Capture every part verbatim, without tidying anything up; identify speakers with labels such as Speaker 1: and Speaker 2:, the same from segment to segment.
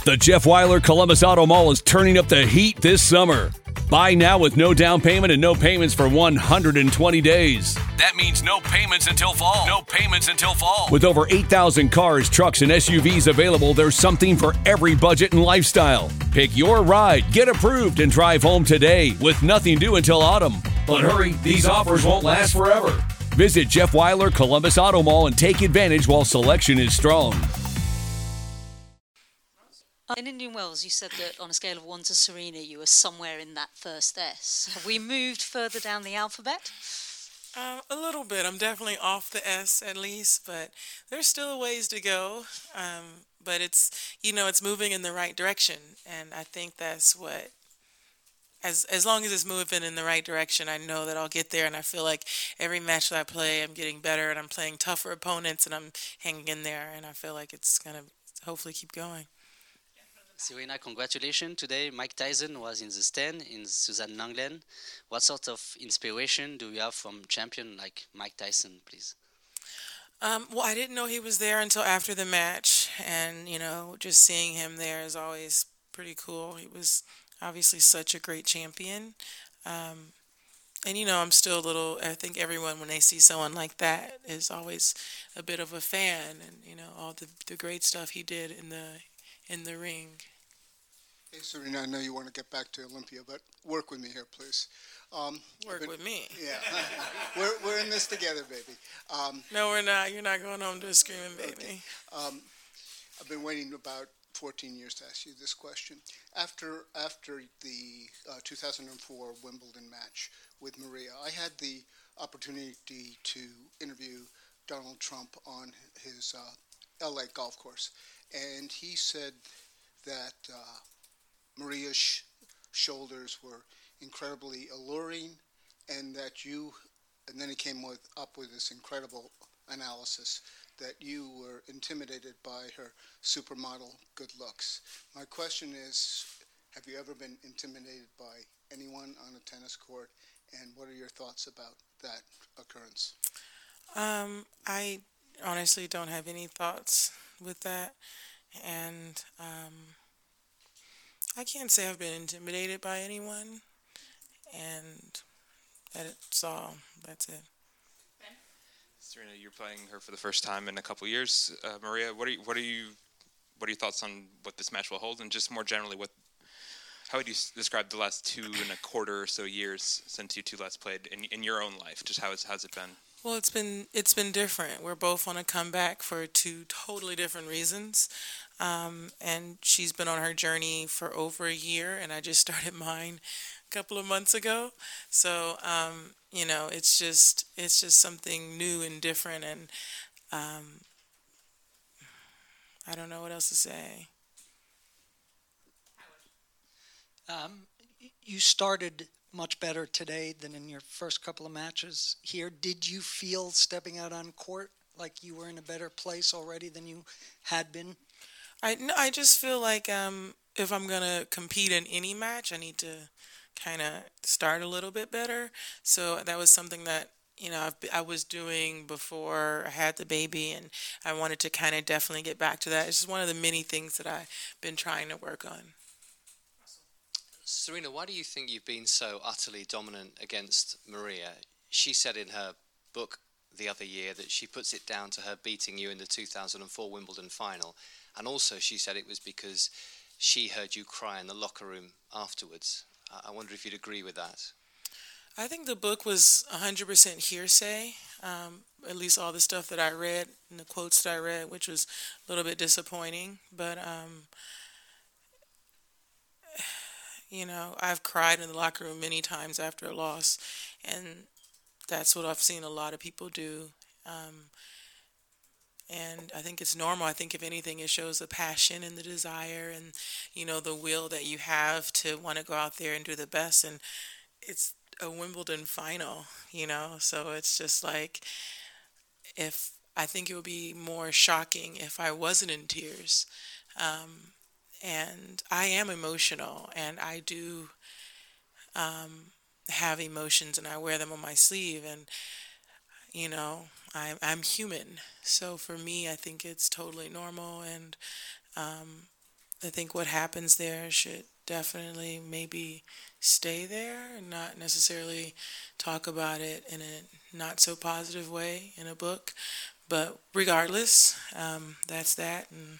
Speaker 1: The Jeff Weiler Columbus Auto Mall is turning up the heat this summer. Buy now with no down payment and no payments for one hundred twenty days. That means no payments until fall. No payments until fall. With over eight thousand cars, trucks, and S U Vs available, there's something for every budget and lifestyle. Pick your ride, get approved, and drive home today with nothing due until autumn. But hurry, these offers won't last forever. Visit Jeff Weiler Columbus Auto Mall and take advantage while selection is strong.
Speaker 2: In Indian Wells, you said that on a scale of one to Serena, you were somewhere in that first S. Have we moved further down the alphabet?
Speaker 3: Uh, a little bit. I'm definitely off the S at least, but there's still a ways to go. Um, but it's, you know, it's moving in the right direction, and I think that's what. As as long as it's moving in the right direction, I know that I'll get there, and I feel like every match that I play, I'm getting better, and I'm playing tougher opponents, and I'm hanging in there, and I feel like it's gonna hopefully keep going.
Speaker 4: Serena, congratulations. Today, Mike Tyson was in the stand in Suzanne Langlen. What sort of inspiration do you have from champion like Mike Tyson, please?
Speaker 3: Um, well, I didn't know he was there until after the match, and, you know, just seeing him there is always pretty cool. He was obviously such a great champion. Um, and, you know, I'm still a little, I think everyone, when they see someone like that, is always a bit of a fan, and, you know, all the, the great stuff he did in the in the ring.
Speaker 5: Hey, Serena, I know you want to get back to Olympia, but work with me here, please. Um,
Speaker 3: work
Speaker 5: been,
Speaker 3: with me?
Speaker 5: Yeah. we're, we're in this together, baby. Um,
Speaker 3: no, we're not. You're not going home to a screaming baby.
Speaker 5: Okay. Um, I've been waiting about fourteen years to ask you this question. After after the uh, two thousand four Wimbledon match with Maria, I had the opportunity to interview Donald Trump on his uh, L A golf course, and he said that uh, Maria's sh- shoulders were incredibly alluring, and that you, and then he came with, up with this incredible analysis that you were intimidated by her supermodel good looks. My question is, have you ever been intimidated by anyone on a tennis court, and what are your thoughts about that occurrence?
Speaker 3: Um, I honestly don't have any thoughts with that, and um, I can't say I've been intimidated by anyone, and that's all. That's it.
Speaker 6: Serena, you're playing her for the first time in a couple years. Uh, Maria, what are you, what are you, what are your thoughts on what this match will hold, and just more generally, what, how would you s- describe the last two and a quarter or so years since you two last played in in your own life? Just how it's how's it been?
Speaker 3: Well, it's been it's been different. We're both on a comeback for two totally different reasons, um, and she's been on her journey for over a year, and I just started mine a couple of months ago. So um, you know, it's just it's just something new and different, and um, I don't know what else to say.
Speaker 7: Um, you started much better today than in your first couple of matches here. Did you feel stepping out on court like you were in a better place already than you had been?
Speaker 3: I, no, I just feel like um, if I'm going to compete in any match, I need to kind of start a little bit better. So that was something that, you know, I've, I was doing before I had the baby, and I wanted to kind of definitely get back to that. It's just one of the many things that I've been trying to work on.
Speaker 8: Serena, why do you think you've been so utterly dominant against Maria? She said in her book the other year that she puts it down to her beating you in the two thousand four Wimbledon final. And also she said it was because she heard you cry in the locker room afterwards. I wonder if you'd agree with that.
Speaker 3: I think the book was one hundred percent hearsay, um, at least all the stuff that I read and the quotes that I read, which was a little bit disappointing. But, um, you know, I've cried in the locker room many times after a loss, and that's what I've seen a lot of people do. Um, and I think it's normal. I think if anything, it shows the passion and the desire and, you know, the will that you have to want to go out there and do the best. And it's a Wimbledon final, you know, so it's just like, if I think it would be more shocking if I wasn't in tears. Um, and I am emotional, and I do um, have emotions, and I wear them on my sleeve, and, you know, I'm, I'm human. So for me, I think it's totally normal, and um, I think what happens there should definitely maybe stay there and not necessarily talk about it in a not so positive way in a book. But regardless, um, that's that. And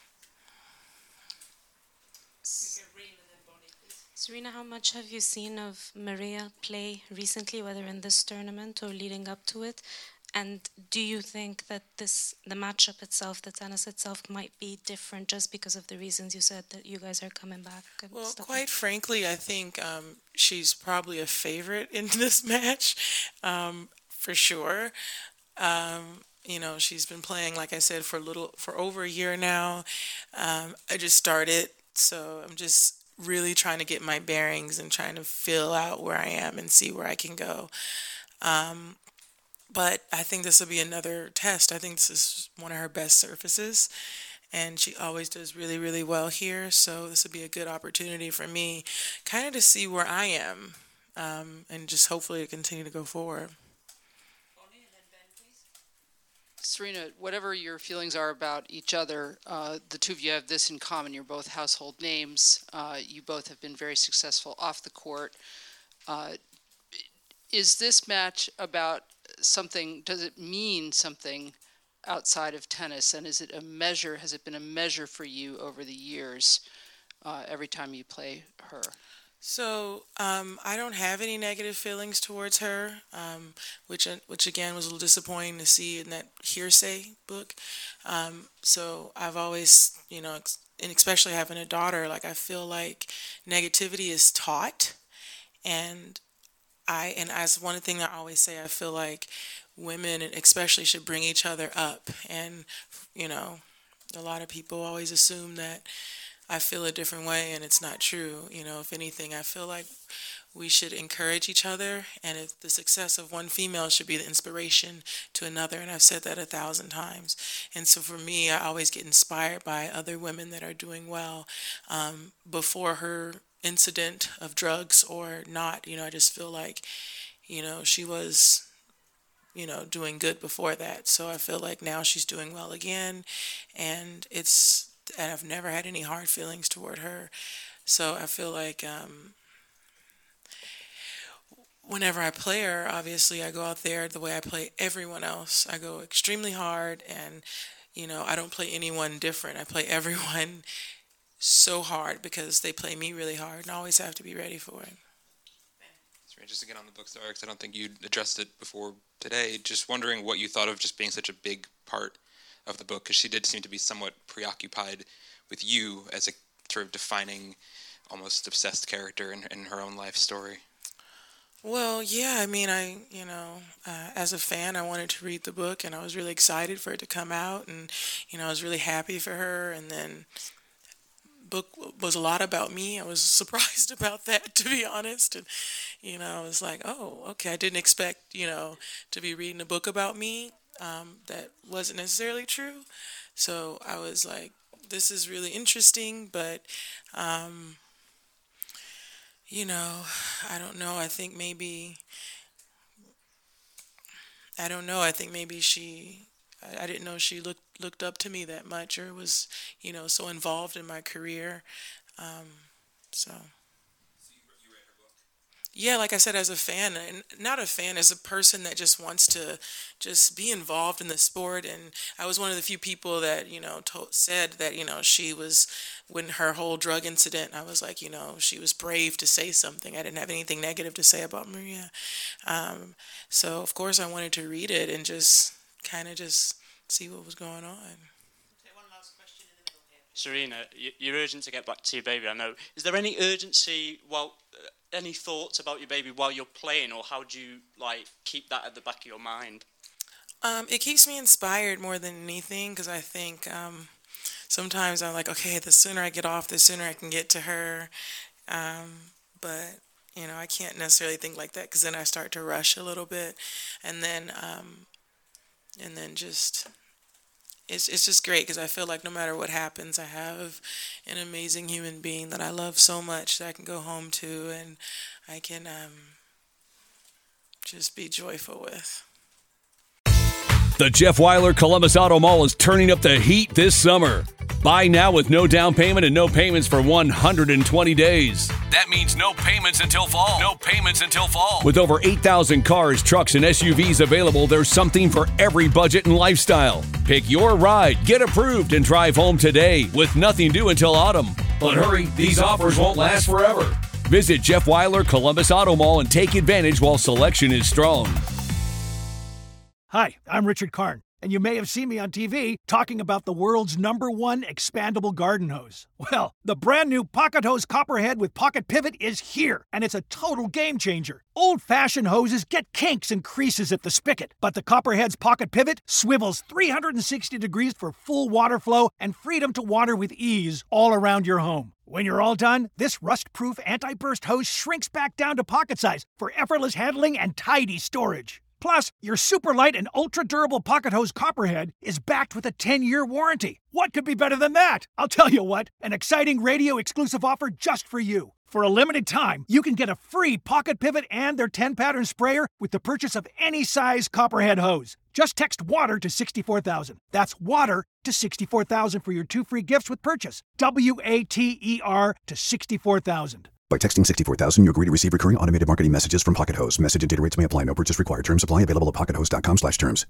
Speaker 9: Serena, how much have you seen of Maria play recently, whether in this tournament or leading up to it? And do you think that this, the matchup itself, the tennis itself, might be different just because of the reasons you said that you guys are coming back? And
Speaker 3: well,
Speaker 9: stuff
Speaker 3: quite
Speaker 9: like
Speaker 3: frankly, I think um, she's probably a favorite in this match, um, for sure. Um, you know, she's been playing, like I said, for a little, for over a year now. Um, I just started, so I'm just really trying to get my bearings and trying to feel out where I am and see where I can go. Um, But I think this will be another test. I think this is one of her best surfaces, and she always does really, really well here. So this will be a good opportunity for me kind of to see where I am, um, and just hopefully to continue to go forward.
Speaker 10: Serena, whatever your feelings are about each other, uh, the two of you have this in common. You're both household names. Uh, you both have been very successful off the court. Uh, is this match about something, does it mean something outside of tennis? And is it a measure, has it been a measure for you over the years, uh, every time you play her?
Speaker 3: So um, I don't have any negative feelings towards her, um, which which again was a little disappointing to see in that Hearsay book. Um, so I've always, you know, ex- and especially having a daughter, like I feel like negativity is taught, and I and as one thing I always say, I feel like women especially should bring each other up, and you know, a lot of people always assume that I feel a different way, and it's not true. You know, if anything, I feel like we should encourage each other, and if the success of one female should be the inspiration to another, and I've said that a thousand times. And so for me, I always get inspired by other women that are doing well. Um, before her incident of drugs or not, you know, I just feel like, you know, she was, you know, doing good before that. So I feel like now she's doing well again, and it's, and I've never had any hard feelings toward her. So I feel like um, whenever I play her, obviously I go out there the way I play everyone else. I go extremely hard, and, you know, I don't play anyone different. I play everyone so hard because they play me really hard, and I always have to be ready for it.
Speaker 6: Just to get on the book, because I don't think you addressed it before today, just wondering what you thought of just being such a big part of the book, because she did seem to be somewhat preoccupied with you as a sort of defining, almost obsessed character in, in her own life story.
Speaker 3: Well, yeah, I mean, I, you know, uh, as a fan, I wanted to read the book, and I was really excited for it to come out, and, you know, I was really happy for her, and then book was a lot about me. I was surprised about that, to be honest, and, you know, I was like, oh, okay, I didn't expect, you know, to be reading a book about me. Um, that wasn't necessarily true. So I was like, this is really interesting, but, um, you know, I don't know. I think maybe, I don't know. I think maybe she, I, I didn't know she looked, looked up to me that much, or was, you know, so involved in my career. Um, so. Yeah, like I said, as a fan, and not a fan, as a person that just wants to just be involved in the sport. And I was one of the few people that, you know, told, said that, you know, she was, when her whole drug incident, I was like, you know, she was brave to say something. I didn't have anything negative to say about Maria. Um, so, of course, I wanted to read it and just kind of just see what was going on.
Speaker 11: Serena, you're urgent to get back to your baby, I know. Is there any urgency while... Uh, any thoughts about your baby while you're playing, or how do you like keep that at the back of your mind?
Speaker 3: Um, it keeps me inspired more than anything, because I think um, sometimes I'm like, okay, the sooner I get off, the sooner I can get to her. Um, but you know, I can't necessarily think like that, because then I start to rush a little bit, and then um, and then just. It's it's just great, because I feel like no matter what happens, I have an amazing human being that I love so much that I can go home to, and I can um, just be joyful with.
Speaker 1: The Jeff Weiler Columbus Auto Mall is turning up the heat this summer. Buy now with no down payment and no payments for one hundred twenty days. That means no payments until fall. No payments until fall. With over eight thousand cars, trucks, and S U Vs available, there's something for every budget and lifestyle. Pick your ride, get approved, and drive home today with nothing due until autumn. But hurry, these offers won't last forever. Visit Jeff Weiler Columbus Auto Mall and take advantage while selection is strong.
Speaker 12: Hi, I'm Richard Karn, and you may have seen me on T V talking about the world's number one expandable garden hose. Well, the brand new Pocket Hose Copperhead with Pocket Pivot is here, and it's a total game changer. Old-fashioned hoses get kinks and creases at the spigot, but the Copperhead's Pocket Pivot swivels three hundred sixty degrees for full water flow and freedom to water with ease all around your home. When you're all done, this rust-proof anti-burst hose shrinks back down to pocket size for effortless handling and tidy storage. Plus, your super light and ultra-durable Pocket Hose Copperhead is backed with a ten-year warranty. What could be better than that? I'll tell you what, an exciting radio-exclusive offer just for you. For a limited time, you can get a free Pocket Pivot and their ten-pattern sprayer with the purchase of any size Copperhead hose. Just text WATER to sixty-four thousand. That's WATER to sixty-four thousand for your two free gifts with purchase. W A T E R to sixty-four thousand.
Speaker 13: By texting sixty-four thousand, you agree to receive recurring automated marketing messages from Pocket Hose. Message and data rates may apply. No purchase required. Terms apply. Available at pocket hose dot com slash terms.